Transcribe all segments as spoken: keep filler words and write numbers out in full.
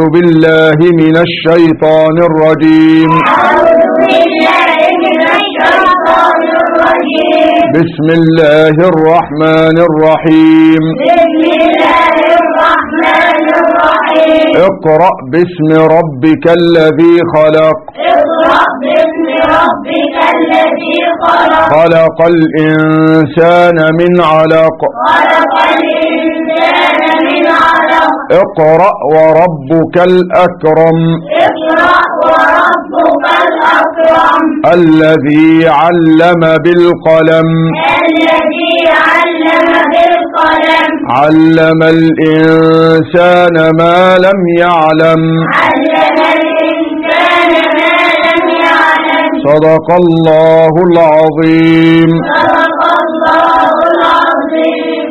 بالله من الشيطان الرجيم. أعوذ بالله من الشيطان الرجيم. بسم الله الرحمن الرحيم. بسم الله الرحمن الرحيم. اقرأ باسم ربك الذي خلق. اقرأ باسم ربك الذي خلق. خلق الإنسان من علق. خلق الإنسان من علق. اقرأ وربك الأكرم. اقرأ وربك الأكرم. الذي علم بالقلم. الذي علم بالقلم. علم الإنسان ما لم يعلم. علم الإنسان ما لم يعلم. صدق الله العظيم. صدق الله العظيم.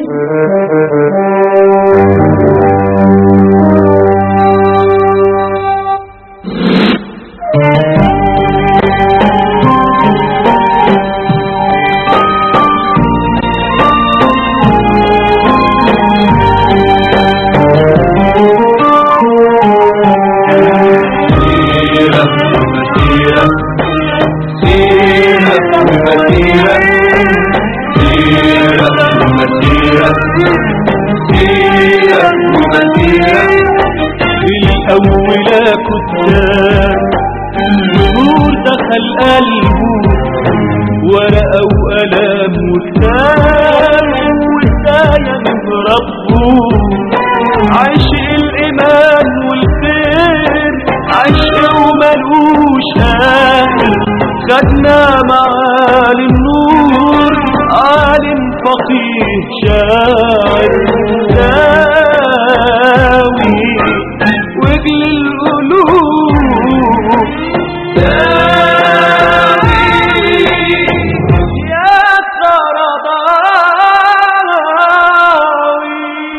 الأولى كتاب النور دخل قلبه ورقة وقلم وكتاب والداية من ربه. عشق الإيمان والخير عشق وملوش آخر. خدنا معالي النور عالم فقيه شاعر داوي وجل القلوب داوي يا قرضاوي.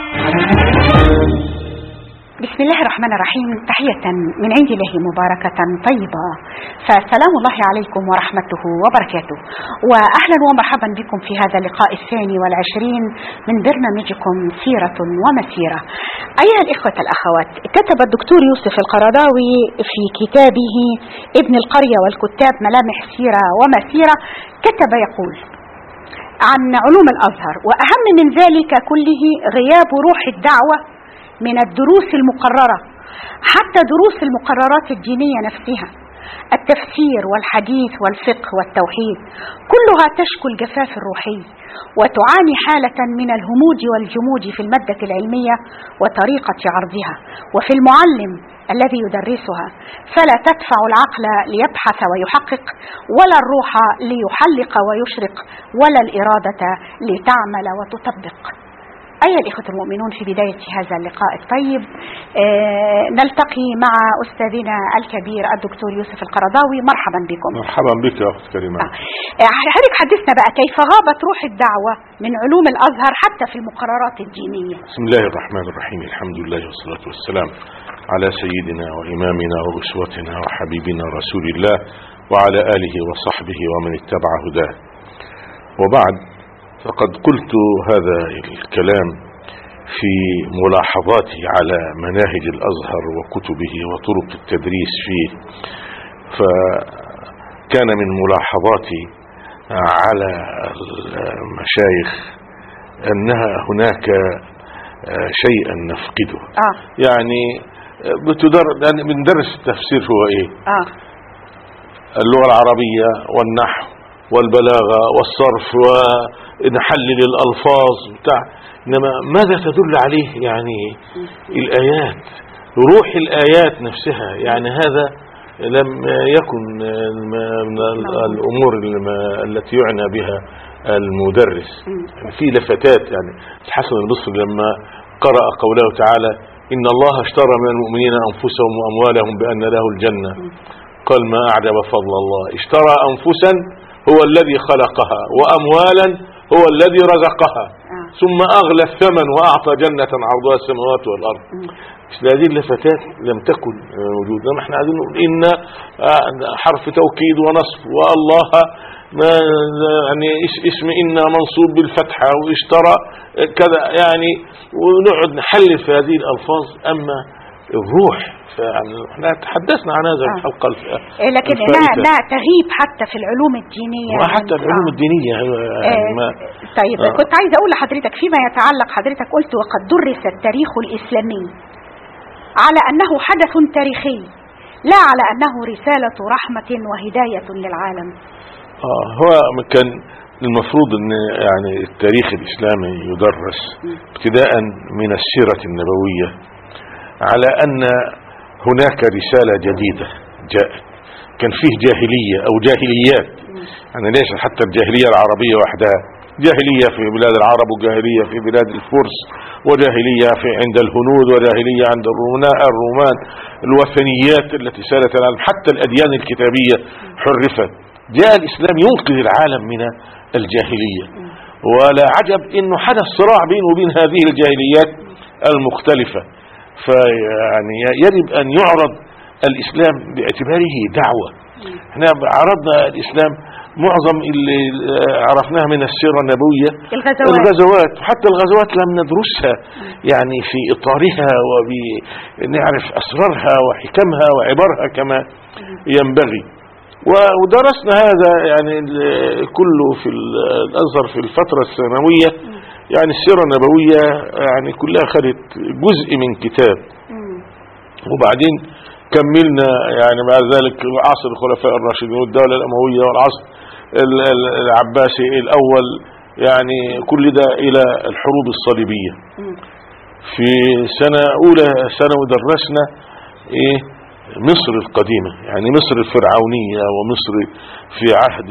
بسم الله الرحمن الرحيم. تحية من عند الله مباركة طيبة، فسلام الله عليكم ورحمته وبركاته، وأهلا ومرحبا بكم في هذا اللقاء الثاني والعشرين من برنامجكم سيرة ومسيرة. أيها الإخوة الأخوات، كتب الدكتور يوسف القرضاوي في كتابه ابن القرية والكتاب ملامح سيرة ومسيرة، كتب يقول عن علوم الأزهر: وأهم من ذلك كله غياب روح الدعوة من الدروس المقررة، حتى دروس المقررات الدينية نفسها، التفسير والحديث والفقه والتوحيد، كلها تشكو الجفاف الروحي وتعاني حالة من الهمود والجمود في المادة العلمية وطريقة عرضها، وفي المعلم الذي يدرسها، فلا تدفع العقل ليبحث ويحقق، ولا الروح ليحلق ويشرق، ولا الإرادة لتعمل وتطبق. أيها الإخوة المؤمنون، في بداية هذا اللقاء الطيب آه نلتقي مع أستاذنا الكبير الدكتور يوسف القرضاوي. مرحبا بكم. مرحبا بك يا أخت كريمة. آه حضرتك حدثنا بقى كيف غابت روح الدعوة من علوم الأزهر حتى في المقررات الدينية. بسم الله الرحمن الرحيم. الحمد لله والصلاة والسلام على سيدنا وإمامنا وأسوتنا وحبيبنا رسول الله وعلى آله وصحبه ومن اتبع هداه، وبعد، فقد قلت هذا الكلام في ملاحظاتي على مناهج الأزهر وكتبه وطرق التدريس فيه. فكان من ملاحظاتي على المشايخ أنها هناك شيئا نفقده. آه. يعني بتدر يعني بندرس التفسير هو ايه؟ آه. اللغة العربية والنحو والبلاغة والصرف ونحلل الألفاظ بتاع، إنما ماذا تدل عليه يعني الآيات، روح الآيات نفسها. يعني هذا لم يكن من الأمور التي يعنى بها المدرس. يعني في لفتات، يعني الحسن البصري لما قرأ قوله تعالى: إن الله اشترى من المؤمنين أنفسهم وأموالهم بأن له الجنة، قال: ما أعجب فضل الله، اشترى أنفسا هو الذي خلقها وأموالا هو الذي رزقها، ثم أغلى الثمن وأعطى جنة عرضها السماوات والأرض. مثل هذه اللفتات لم تكن موجودة. ما احنا عايزين نقول إن حرف توكيد ونصب، والله ما يعني اسم إن منصوب بالفتحة واشترى كذا، يعني ونقعد نحلل في هذه الألفاظ. أما الروح. يعني احنا تحدثنا عن هذا آه. الحلقة إيه لكن انها انها تغيب حتى في العلوم الدينية، وحتى العلوم آه. الدينية يعني ما طيب آه. كنت عايزة اقول لحضرتك فيما يتعلق، حضرتك قلت وقد درس التاريخ الاسلامي على انه حدث تاريخي لا على انه رسالة رحمة وهداية للعالم. اه هو كان المفروض ان يعني التاريخ الاسلامي يدرس ابتداء من السيرة النبوية على ان هناك رسالة جديدة جاءت. كان فيه جاهلية او جاهليات، يعني ليس حتى الجاهلية العربية وحدها، جاهلية في بلاد العرب وجاهلية في بلاد الفرس وجاهلية في عند الهنود وجاهلية عند الرومان، الوثنيات التي سالت العالم، حتى الأديان الكتابية حرفت. جاء الإسلام ينقذ العالم من الجاهلية، ولا عجب انه حدث صراع بينه وبين هذه الجاهليات المختلفة. فيعني يجب ان يعرض الإسلام باعتباره دعوة. احنا عرضنا الإسلام معظم اللي عرفناها من السيرة النبوية الغزوات, الغزوات وحتى الغزوات لم ندرسها يعني في إطارها ونعرف أسرارها وحكمها وعبرها كما ينبغي. ودرسنا هذا يعني كله في الأزهر في الفترة الثانوية، يعني السيرة النبوية يعني كلها خدت جزء من كتاب، وبعدين كملنا يعني بعد ذلك عصر الخلفاء الراشدين والدولة الأموية والعصر العباسي الأول، يعني كل ده إلى الحروب الصليبية. في سنة أولى ثانوي درسنا إيه مصر القديمة، يعني مصر الفرعونية، ومصر في عهد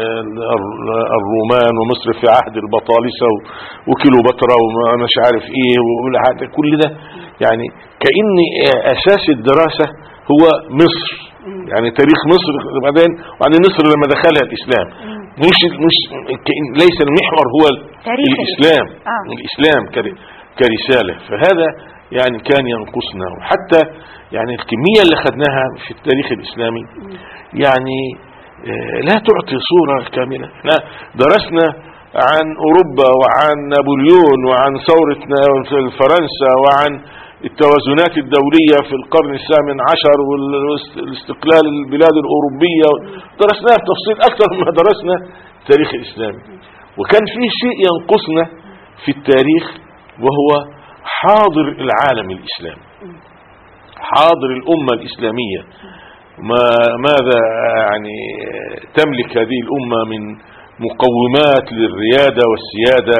الرومان، ومصر في عهد البطالسة وكيلوباترا ومش عارف ايه، كل ده يعني كأن اساس الدراسة هو مصر، يعني تاريخ مصر بعدين، وعن مصر لما دخلها الاسلام، مش مش ليس المحور هو الاسلام آه. الاسلام كرسالة. فهذا يعني كان ينقصنا، وحتى يعني الكمية اللي خدناها في التاريخ الإسلامي يعني لا تعطي صورة كاملة. احنا درسنا عن أوروبا وعن نابليون وعن ثورة فرنسا وعن التوازنات الدولية في القرن الثامن عشر والاستقلال البلاد الأوروبية، درسناها بتفصيل أكثر مما درسنا التاريخ الإسلامي. وكان فيه شيء ينقصنا في التاريخ وهو حاضر العالم الإسلامي، حاضر الأمة الإسلامية، ما ماذا يعني تملك هذه الأمة من مقومات للريادة والسيادة،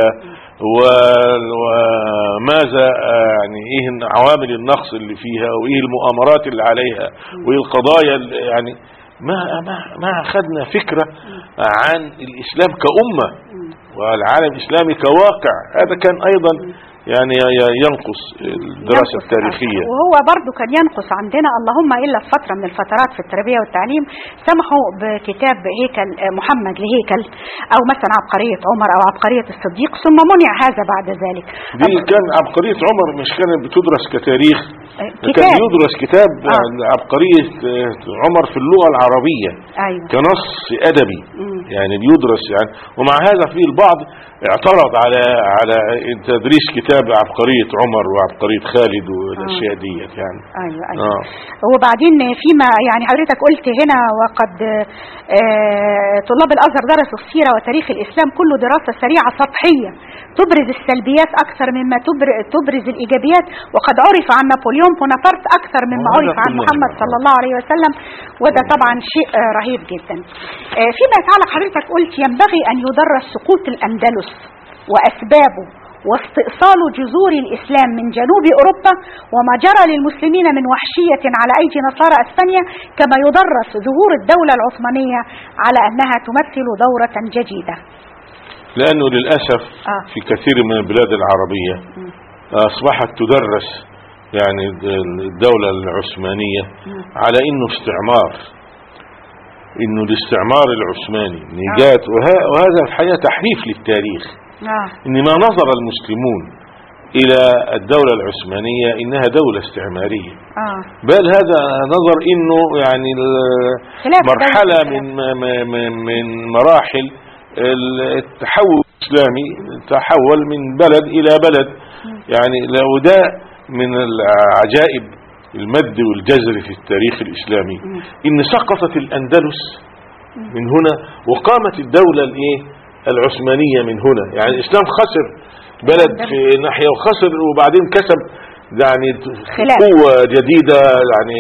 وماذا يعني ايه عوامل النقص اللي فيها، وايه المؤامرات اللي عليها، وايه القضايا اللي يعني ما ما ما اخذنا فكرة عن الإسلام كأمة والعالم الإسلامي كواقع. هذا كان أيضا يعني ينقص الدراسة التاريخية، وهو برضو كان ينقص عندنا، اللهم إلا في فترة من الفترات في التربية والتعليم سمحوا بكتاب هيكل محمد لهيكل، أو مثلا عبقرية عمر أو عبقرية الصديق، ثم منع هذا بعد ذلك. دي كان عبقرية عمر مش كانت بتدرس كتاريخ، كتاب. كان يدرس كتاب آه. عبقرية عمر في اللغة العربية. أيوة. كنص أدبي مم. يعني بيدرس يعني. ومع هذا في البعض اعترض على على تدريس كتاب عبقرية عمر وعبقرية خالد والاشياء دي يعني. ايوه ايوه آه. وبعدين فيما يعني حضرتك قلت هنا وقد آه طلاب الازهر درسوا السيرة وتاريخ الاسلام كله دراسة سريعة سطحية تبرز السلبيات اكثر مما تبرز الايجابيات، وقد عرف عن نابليون بونابرت اكثر مما عرف عن محمد صلى الله عليه وسلم، وده طبعا شيء آه رهيب جدا. آه فيما يتعلق حضرتك قلت ينبغي ان يدرس سقوط الاندلس واسبابه واستئصال جذور الإسلام من جنوب أوروبا وما جرى للمسلمين من وحشية على أيدي نصارى أسبانيا، كما يدرس ظهور الدولة العثمانية على أنها تمثل دورة جديدة. لأنه للأسف آه. في كثير من البلاد العربية أصبحت تدرس يعني الدولة العثمانية على أنه استعمار، أنه الاستعمار العثماني نجات، وهذا الحقيقة تحريف للتاريخ. آه. إنما نظر المسلمون إلى الدولة العثمانية إنها دولة استعمارية، آه. بل هذا نظر إنه يعني مرحلة من من مراحل التحول الإسلامي، تحول من بلد إلى بلد. يعني لو ده من العجائب المد والجزر في التاريخ الإسلامي إن سقطت الأندلس من هنا وقامت الدولة الإيه العثمانية من هنا. يعني الإسلام خسر بلد في ناحية وخسر وبعدين كسب يعني قوة جديدة يعني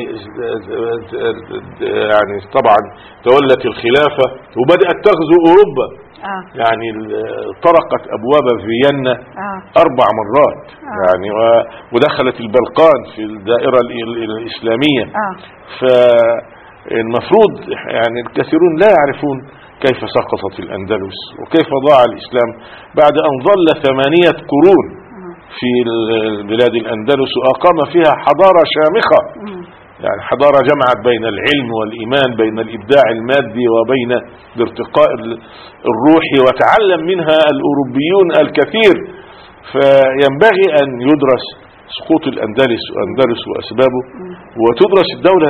يعني طبعا تولت الخلافة وبدأت تغزو أوروبا. آه. يعني طرقت أبواب فيينا آه. أربع مرات. آه. يعني ودخلت البلقان في الدائرة الإسلامية. آه. فالمفروض يعني الكثيرون لا يعرفون كيف سقطت الأندلس وكيف ضاع الإسلام بعد أن ظل ثمانية قرون في البلاد الأندلس وأقام فيها حضارة شامخة. يعني حضارة جمعت بين العلم والإيمان، بين الإبداع المادي وبين الارتقاء الروحي، وتعلم منها الأوروبيون الكثير. فينبغي أن يدرس سقوط الأندلس وأندلس وأسبابه، وتدرس الدولة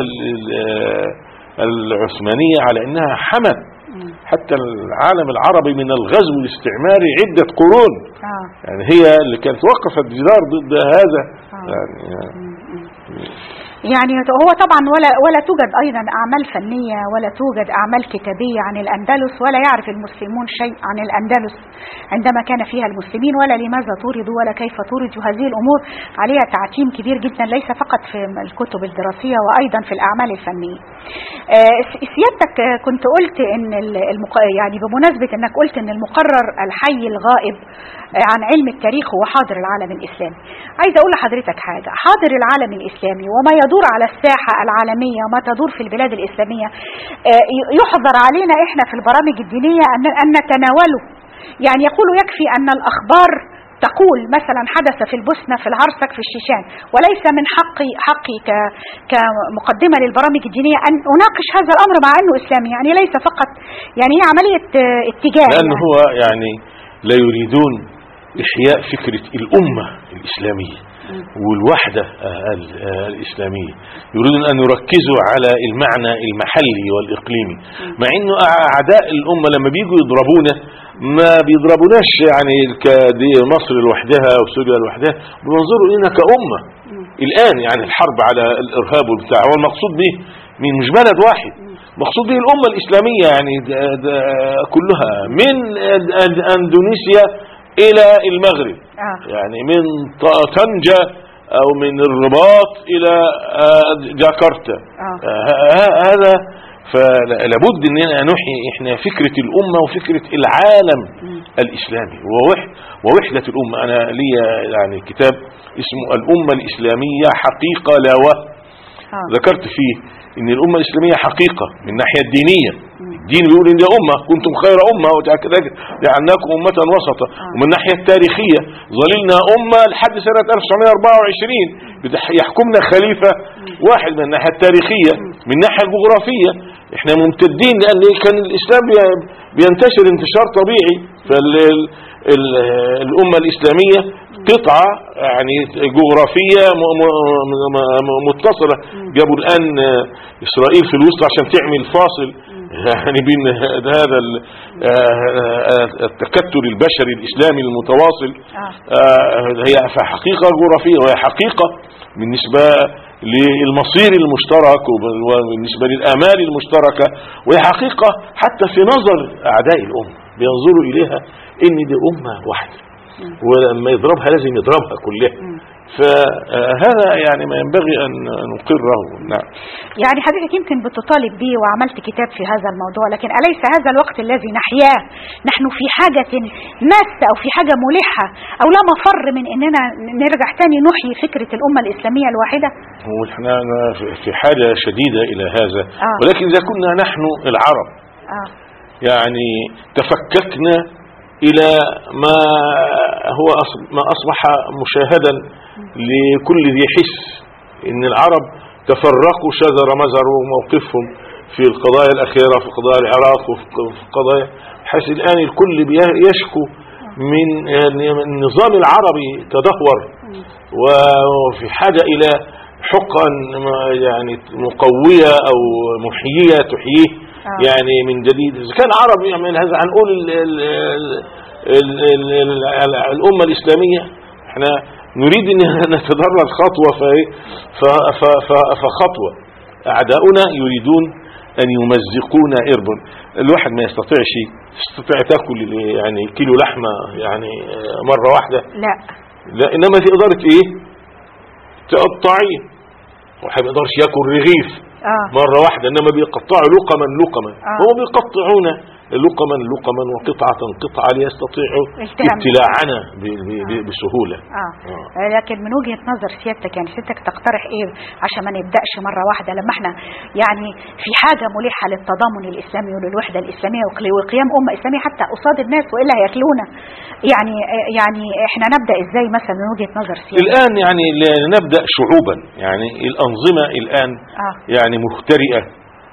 العثمانية على أنها حمت حتى العالم العربي من الغزو الاستعماري عدة قرون. يعني هي اللي كانت وقفت جدار ضد هذا. يعني يعني هو طبعا ولا ولا توجد ايضا اعمال فنيه ولا توجد اعمال كتابيه عن الاندلس، ولا يعرف المسلمون شيء عن الاندلس عندما كان فيها المسلمين، ولا لماذا طردوا ولا كيف طردوا. هذه الامور عليها تعتيم كبير جدا ليس فقط في الكتب الدراسيه وايضا في الاعمال الفنيه. سيادتك كنت قلت ان المق... يعني بمناسبه انك قلت ان المقرر الحي الغائب عن علم التاريخ هو حاضر العالم الاسلامي. عايزه اقول لحضرتك حاجه، حاضر العالم الاسلامي وما يدور على الساحة العالمية وما تدور في البلاد الإسلامية يحظر علينا إحنا في البرامج الدينية أن نتناوله. يعني يقول يكفي أن الأخبار تقول مثلا حدث في البوسنة في الهرسك في الشيشان، وليس من حقي حقي كمقدمة للبرامج الدينية أن أناقش هذا الأمر مع أنه إسلامي. يعني ليس فقط يعني هي عملية اتجاه، لأنه يعني. هو يعني لا يريدون إحياء فكرة الأمة الإسلامية والوحدة الإسلامية، يريدون أن يركزوا على المعنى المحلي والإقليمي، مع أنه أعداء الأمة لما بيجوا يضربونا ما بيضربوناش يعني كمصر لوحدها أو سوريا لوحدها، بينظروا إلينا كأمة. الآن يعني الحرب على الإرهاب والبتاع هو المقصود به من مش بلد واحد، مقصود به الأمة الإسلامية يعني كلها من أندونيسيا إلى المغرب. آه. يعني من طنجة أو من الرباط إلى جاكرتا. آه. هذا فلابد أننا نحيي إحنا فكرة الأمة وفكرة العالم الإسلامي ووحدة الأمة. أنا لي يعني كتاب اسمه الأمة الإسلامية حقيقة لا وهم. آه. ذكرت فيه ان الامة الاسلامية حقيقة من الناحية الدينية، الدين بيقول ان دي امة كنتم خير امة وجعلناكم امة وسطا. ومن الناحية التاريخية ظللنا امة لحد سنة ألف وتسعمائة وأربعة وعشرين يحكمنا خليفة واحد. من الناحية التاريخية، من الناحية الجغرافية احنا ممتدين، لان كان الاسلام بينتشر انتشار طبيعي. فالامة الاسلامية قطعة يعني جغرافية متصلة. جابوا الآن إسرائيل في الوسط عشان تعمل فاصل يعني بين هذا التكتل البشري الإسلامي المتواصل. هي حقيقة جغرافية وهي حقيقة بالنسبة للمصير المشترك وبالنسبة للآمال المشتركة، وهي حقيقة حتى في نظر أعداء الأمة بينظروا إليها إن دي أمة واحدة، ولما يضربها لازم يضربها كلها. فهذا يعني ما ينبغي أن نقره. نعم. يعني حضرتك يمكن بتطالب به وعملت كتاب في هذا الموضوع، لكن أليس هذا الوقت الذي نحياه نحن في حاجة ماسة أو في حاجة ملحة أو لا مفر من أننا نرجع تاني نحيي فكرة الأمة الإسلامية الواحدة؟ ونحن في حاجة شديدة إلى هذا. آه. ولكن إذا كنا نحن العرب آه. يعني تفككنا إلى ما هو ما أصبح مشاهدا لكل ذي حس، إن العرب تفرقوا شذر مزروا موقفهم في القضايا الأخيرة، في قضايا العراق وفي قضايا حيث الآن الكل يشكو من النظام العربي تدهور وفي حاجة إلى حقا يعني مقوية أو محيية تحييه يعني من جديد. إذا كان عربي يعمل هذا هنقول الأمة الإسلامية احنا نريد أن نتدرج خطوة فخطوة. أعداؤنا يريدون أن يمزقون إربا. الواحد ما يستطيعش يستطيع تأكل يعني كيلو لحمة يعني مرة واحدة، لا لا، إنما تقدر إيه تقطعيه. واحد ما يقدرش يأكل رغيف آه. مرة واحدة، إنما بيقطعوا لقما لقما. آه. هم بيقطعون لقما لقما وقطعة قطعة ليستطيعوا ابتلاعنا بسهولة. آه. آه. لكن من وجهة نظر سيادتك يعني سيادتك تقترح ايه عشان ما نبدأش مرة واحدة، لما احنا يعني في حاجة ملحة للتضامن الإسلامي وللوحدة الإسلامية وقيام أمة إسلامية حتى قصاد الناس وإلا هياكلونا، يعني يعني احنا نبدأ ازاي مثلا من وجهة نظر سيادتك؟ الآن يعني نبدأ شعوبا، يعني الأنظمة الآن آه. يعني مخترئة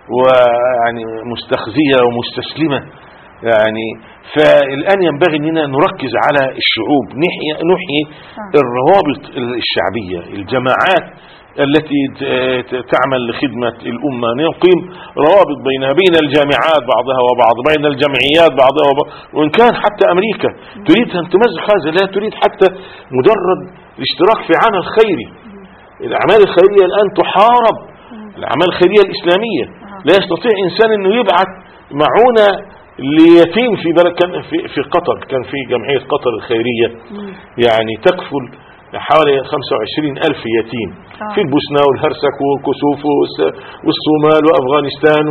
ويعني مستخزية ومستسلمة، يعني فالآن ينبغي أننا نركز على الشعوب، نحيي, نحيي الروابط الشعبية، الجماعات التي تعمل لخدمة الأمة، نقيم روابط بينها بين الجامعات بعضها وبعض، بين الجمعيات بعضها وبعض. وإن كان حتى أمريكا تريد أن تمزق هذا، لا تريد حتى مجرد الاشتراك في عمل خيري. الأعمال الخيرية الآن تحارب، الأعمال الخيرية الإسلامية. لا يستطيع إنسان أنه يبعث معونة ليتيم في بلد. كان في, في قطر كان في جمعية قطر الخيرية يعني تكفل حوالي خمسة وعشرين ألف يتيم في البوسنة والهرسك والكسوف والصومال وأفغانستان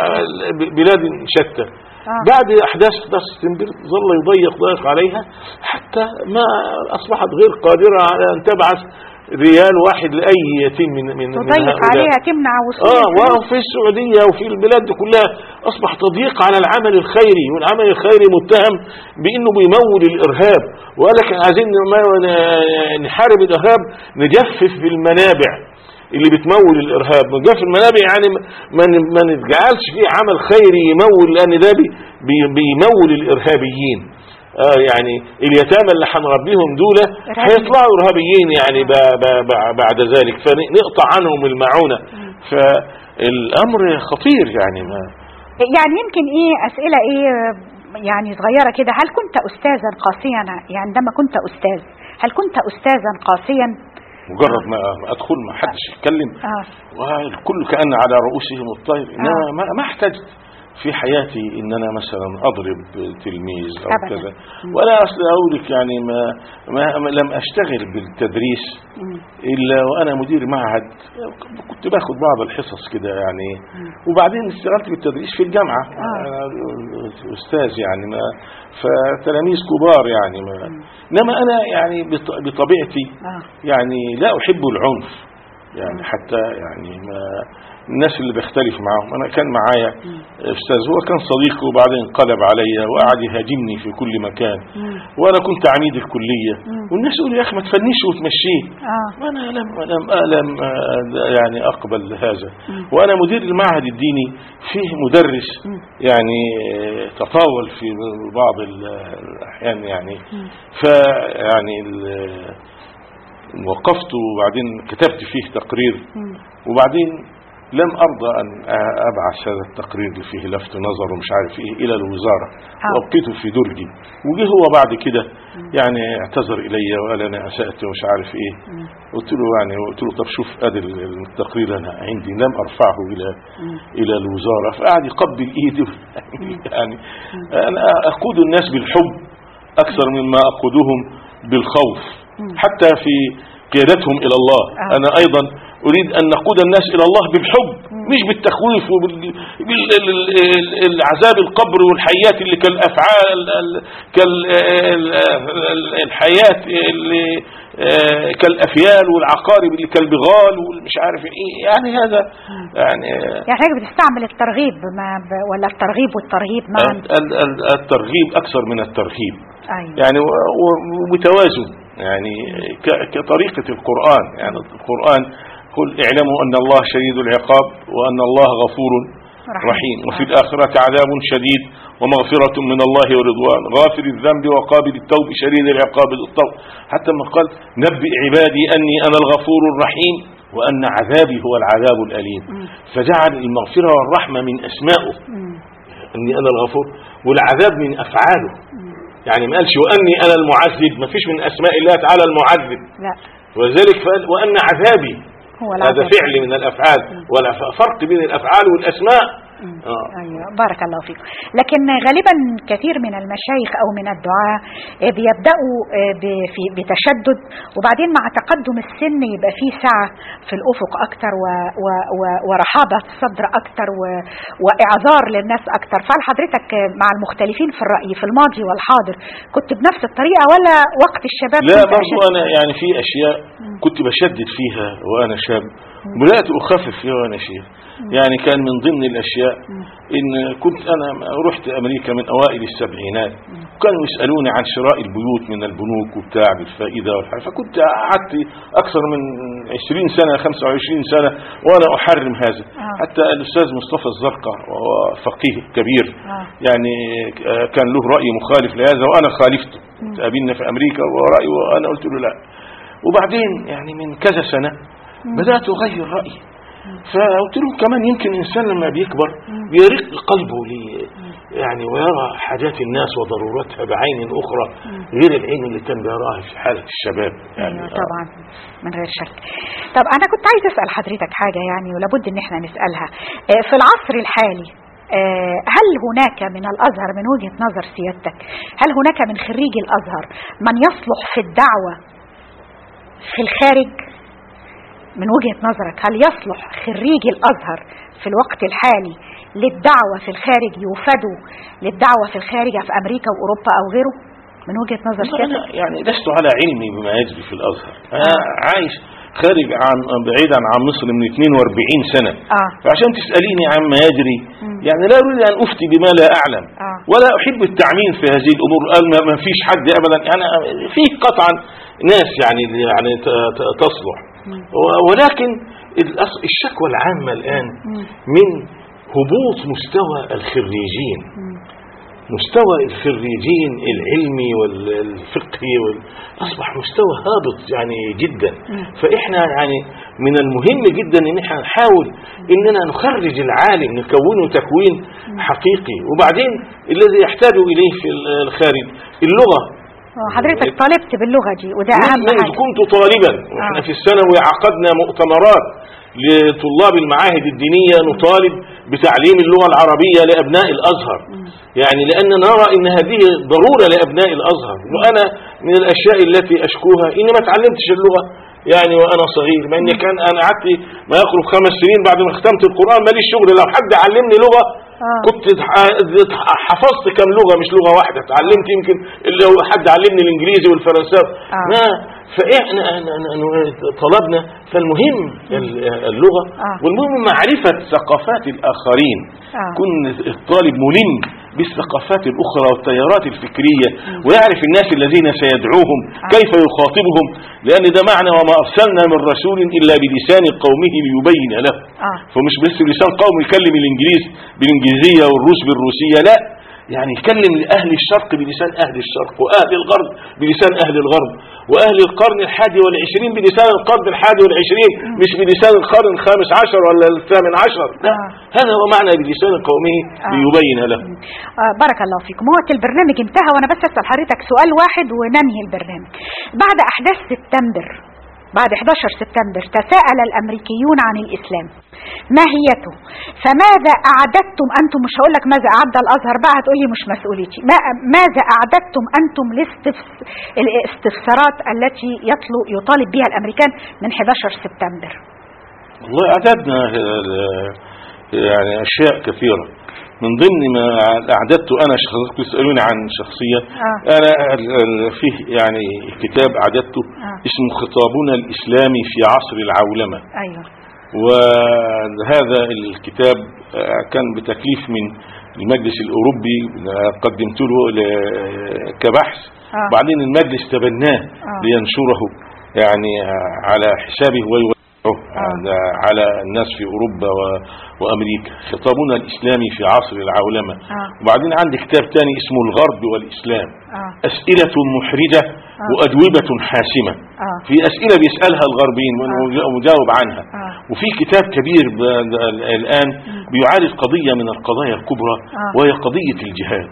وبلاد شتى. بعد أحداث سبتمبر ظل يضيق ضيق عليها حتى ما أصبحت غير قادرة على أن تبعث ريال واحد لأي يتيم من من تضيق عليها، تمنع وصول. اه وفي السعودية وفي البلاد دي كلها أصبح تضييق على العمل الخيري، والعمل الخيري متهم بأنه بيمول الإرهاب. وقال لك عايزين نحارب الإرهاب، نجفف المنابع اللي بتمول الإرهاب. نجفف المنابع يعني ما نتجعلش فيه عمل خيري يمول، لأن ده بيمول الإرهابيين. آه يعني اليتامى اللي هنربيهم دول هيطلعوا إرهابيين يعني بعد ذلك، فنقطع عنهم المعونة. فالأمر خطير يعني. ما يعني يمكن ايه أسئلة ايه يعني صغيرة كده، هل كنت أستاذا قاسيا؟ يعني عندما كنت أستاذ هل كنت أستاذا قاسيا؟ مجرد ما أدخل ما حدش يتكلم آه. والكل كأن على رؤوسهم الطير. إنما آه. ما احتجت في حياتي ان انا مثلا اضرب تلميذ او أبدا. كذا ولا اصل اقولك يعني ما, ما لم اشتغل بالتدريس الا وانا مدير معهد، كنت باخد بعض الحصص كده يعني، وبعدين اشتغلت بالتدريس في الجامعة. آه. استاذ يعني ما فتلاميذ كبار يعني ما. انما انا يعني بطبيعتي يعني لا احب العنف يعني، حتى يعني ما الناس اللي بختلف معهم. أنا كان معايا أستاذ هو كان صديقي وبعدين انقلب عليا وقعد يهاجمني في كل مكان، وأنا كنت عميد الكلية، والناس يقولوا يا أخي ما تفنيش وتمشيه. وأنا لم لم لم يعني أقبل هذا. وأنا مدير المعهد الديني فيه مدرس يعني تطاول في بعض الأحيان يعني، فيعني وقفت وبعدين كتبت فيه تقرير، وبعدين لم أرضى أن أبعث هذا التقرير اللي فيه لفت نظر ومش عارف إيه إلى الوزارة، وأبقيته في درجي. وجه هو بعد كده يعني اعتذر إلي وقال أنا أسأت ومش عارف إيه. قلت له يعني قلت له طب شوف أدي التقرير أنا عندي لم أرفعه إلى إلى الوزارة. فقعد يقبل إيده يعني أنا أقود الناس بالحب أكثر مما أقودهم بالخوف، حتى في قيادتهم إلى الله. أنا أيضا أريد أن نقود الناس إلى الله بالحب، مش بالتخويف وبالعذاب القبر والحيات اللي كالأفعال كالحيات اللي كالأفيال والعقارب اللي كالبغال والمش عارف إيه يعني. هذا يعني يعني حضرتك بتستعمل الترغيب ولا الترغيب والترهيب معا؟ الترغيب أكثر من الترهيب. أيوة. يعني وبتوازن يعني كطريقة القرآن. يعني القرآن قل اعلموا أن الله شديد العقاب وأن الله غفور رحيم، وفي الآخرة عذاب شديد ومغفرة من الله ورضوان، غافر الذنب وقابل التوب شديد العقاب الطوب. حتى ما قال نبئ عبادي أني أنا الغفور الرحيم وأن عذابي هو العذاب الأليم. فجعل المغفرة والرحمة من أسمائه، أني أنا الغفور، والعذاب من أفعاله. يعني ما قالش واني انا المعذب، ما فيش من اسماء الله تعالى المعذب، لا، ولذلك قال وان عذابي، هو هذا العذاب. فعل من الافعال، ولا فرق بين الافعال والاسماء. آه. أيوة، بارك الله فيكم. لكن غالبا كثير من المشايخ أو من الدعاة بيبدأوا بتشدد، وبعدين مع تقدم السن يبقى فيه سعة في الأفق أكتر و و و ورحابة صدر أكتر و وإعذار للناس أكتر. فهل حضرتك مع المختلفين في الرأي في الماضي والحاضر كنت بنفس الطريقة ولا وقت الشباب؟ لا برضو أنا يعني في أشياء كنت بشدد فيها وأنا شاب، وبدأت أخفف فيها وأنا شيخ. يعني كان من ضمن الأشياء إن كنت أنا رحت أمريكا من أوائل السبعينات، وكانوا يسألوني عن شراء البيوت من البنوك وبتاع بالفائدة والحاجة، فكنت قعدت أكثر من عشرين سنة خمسة وعشرين سنة وأنا أحرم هذا. حتى الأستاذ مصطفى الزرقاء وهو فقيه كبير يعني كان له رأي مخالف لهذا وأنا خالفته، تقابلنا في أمريكا ورأيه وأنا قلت له لا. وبعدين يعني من كذا سنة بدأت أغير رأيي، فقلت له كمان يمكن الإنسان لما بيكبر بيرق قلبه لي يعني ويرى حاجات الناس وضرورتها بعين أخرى غير العين اللي كان بيراها في حالة الشباب يعني. أيوة طبعا من غير شك. طب أنا كنت عايز أسأل حضرتك حاجة يعني ولابد إن احنا نسألها في العصر الحالي، هل هناك من الأزهر من وجهة نظر سيادتك، هل هناك من خريج الأزهر من يصلح في الدعوة في الخارج؟ من وجهة نظرك هل يصلح خريج الأزهر في الوقت الحالي للدعوة في الخارج، يوفدوا للدعوة في الخارج في أمريكا وأوروبا أو غيره من وجهة نظر سيادتك؟ يعني لست على علمي بما يجري في الأزهر، أنا عايش خارج عن بعيدا عن مصر من اثنين وأربعين سنة. آه. فعشان تسأليني عما يجري يعني لا أريد أن أفتي بما لا أعلم. آه. ولا أحب التعميم في هذه الأمور، قال ما فيش حد أبدا يعني، فيه قطعا ناس يعني يعني تصلح، ولكن الشكوى العامة الآن من هبوط مستوى الخريجين، مستوى الخريجين العلمي والفقهي أصبح مستوى هابط يعني جدا. فإحنا يعني من المهم جدا إن احنا نحاول إننا نخرج العالم نكونه تكوين حقيقي. وبعدين الذي يحتاج إليه في الخارج اللغة. حضرتك طالبت باللغة دي وده أهم حاجة. كنت طالبا وإحنا في الثانوي عقدنا مؤتمرات لطلاب المعاهد الدينية نطالب بتعليم اللغة العربية لأبناء الأزهر، يعني لأننا نرى إن هذه ضرورة لأبناء الأزهر. وأنا من الأشياء التي أشكوها إني ما تعلمتش اللغة يعني وأنا صغير، ما إني كان أنا قعدت ما يقرب خمس سنين بعد ما ختمت القرآن ماليش شغل، لو حد علمني لغة كنت حفظت كم لغة مش لغة واحدة، تعلمت يمكن لو حد علمني الإنجليزي والفرنساوي. ما فإحنا طلبنا، فالمهم اللغة والمهم معرفة ثقافات الآخرين. كن الطالب ملم بالثقافات الأخرى والتيارات الفكرية ويعرف الناس الذين سيدعوهم كيف يخاطبهم، لأن ده معنى وما أرسلنا من رسول إلا بلسان قومه ليبين له. فمش بس بلسان قوم يكلم الإنجليز بالإنجليزية والروس بالروسية، لا، يعني يكلم أهل الشرق بلسان أهل الشرق، وأهل الغرب بلسان أهل الغرب، وأهل القرن الحادي والعشرين بلسان القرن الحادي والعشرين، مش بلسان القرن الخامس عشر ولا الثامن عشر. لا، هذا هو معنى بلسان قومه ليبين له. آه بارك الله فيكم. وقت البرنامج انتهى وأنا بس أسأل حضرتك سؤال واحد وننهي البرنامج. بعد أحداث سبتمبر بعد أحد عشر سبتمبر تساءل الأمريكيون عن الإسلام ماهيته، فماذا أعددتم أنتم؟ مش هقول لك ماذا أعد الأزهر بقى هتقولي مش مسؤوليتي، ماذا أعددتم أنتم للاستفسارات التي يطالب بها الأمريكان من أحد عشر سبتمبر؟ والله أعددنا يعني أشياء كثيرة، من ضمن ما أعددت أنا شخصيا، تسألوني عن شخصية. آه. أنا فيه يعني كتاب أعددته آه. اسمه خطابنا الإسلامي في عصر العولمة. أيوة. وهذا الكتاب كان بتكليف من المجلس الأوروبي، قدمت له كبحث. آه. بعدين المجلس تبناه آه. لينشره يعني على حسابه ويوزعه آه. على الناس في أوروبا وأمريكا، خطابنا الإسلامي في عصر العولمة. آه. وبعدين عندي كتاب تاني اسمه الغرب والإسلام. آه. أسئلة محرجة آه. وأجوبة حاسمة. آه. في أسئلة بيسألها الغربيين ومجاوب عنها. آه. وفي كتاب كبير الآن بيعالج قضية من القضايا الكبرى آه. وهي قضية الجهاد.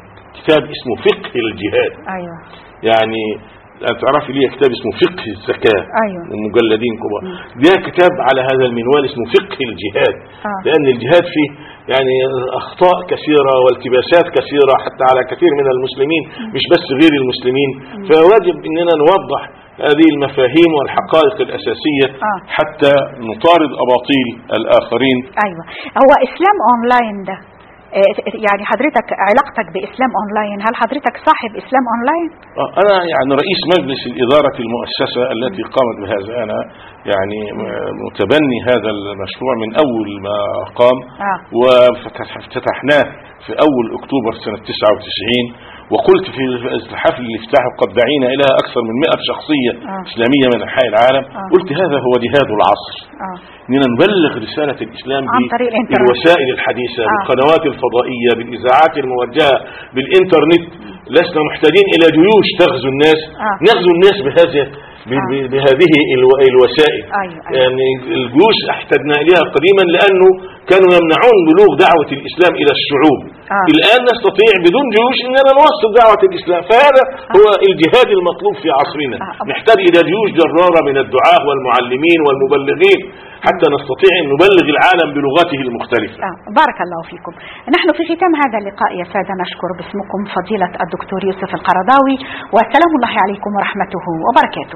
كتاب اسمه فقه الجهاد. ايوه يعني تعرفي ليه كتاب اسمه فقه الزكاة، ايوه ومجلدين كبار. ده كتاب على هذا المنوال اسمه فقه الجهاد. آه. لأن الجهاد فيه يعني أخطاء كثيرة والتباسات كثيرة حتى على كثير من المسلمين، مش بس غير المسلمين. فواجب أننا نوضح هذه المفاهيم والحقائق الأساسية آه. حتى نطارد أباطيل الآخرين. ايوه. هو اسلام اونلاين ده يعني حضرتك علاقتك بإسلام أونلاين، هل حضرتك صاحب إسلام أونلاين؟ أنا يعني رئيس مجلس الإدارة المؤسسة التي قامت بهذا. أنا يعني متبني هذا المشروع من أول ما قام. آه. وافتتحناه في أول أكتوبر سنة تسعة وتسعين، وقلت في حفل الافتتاح قد دعينا إلى أكثر من مئة شخصية آه. إسلامية من أنحاء العالم. آه. قلت هذا هو جهاد العصر. آه. إننا نبلغ رسالة الإسلام عن طريق الإنترنت، بالوسائل الحديثة، آه. بالقنوات الفضائية، بالإذاعات الموجهة، بالإنترنت. لسنا محتاجين إلى جيوش تغزو الناس. آه. نغزو الناس بهذه آه. بهذه الوسائل. أيوة. أيوة. يعني الجيوش احتجنا إليها قديما لأنه كانوا يمنعون بلوغ دعوة الإسلام إلى الشعوب. آه. الآن نستطيع بدون جيوش أننا نوصل دعوة الإسلام، فهذا آه. هو الجهاد المطلوب في عصرنا. آه. نحتاج إلى جيوش جرارة من الدعاة والمعلمين والمبلغين حتى نستطيع أن نبلغ العالم بلغاته المختلفة. آه. بارك الله فيكم. نحن في ختام هذا اللقاء يا سادة نشكر باسمكم فضيلة الدكتور يوسف القرضاوي، وسلام الله عليكم ورحمته وبركاته.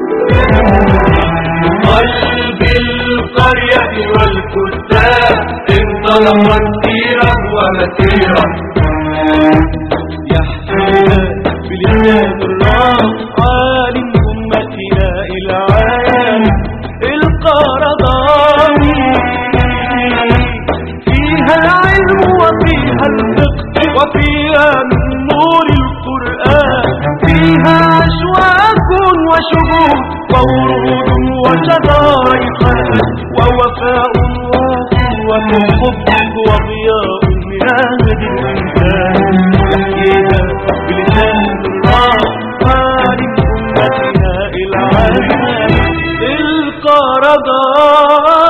قلب القرية والكتاب انطلقت سيرا ومسيرا، يحكينا بلسان الراس عالم أمتنا إلى عالم القرضاوي. فيها العلم وفيها الفقه وفيها من نور القرآن، فيها أشواك وشهود وورود وشظائف ووفاء وقوة حب وضياء لهذه الإنسان. يحكيها بلسان الراس خالق أمتنا إلى عالم القرضاوي.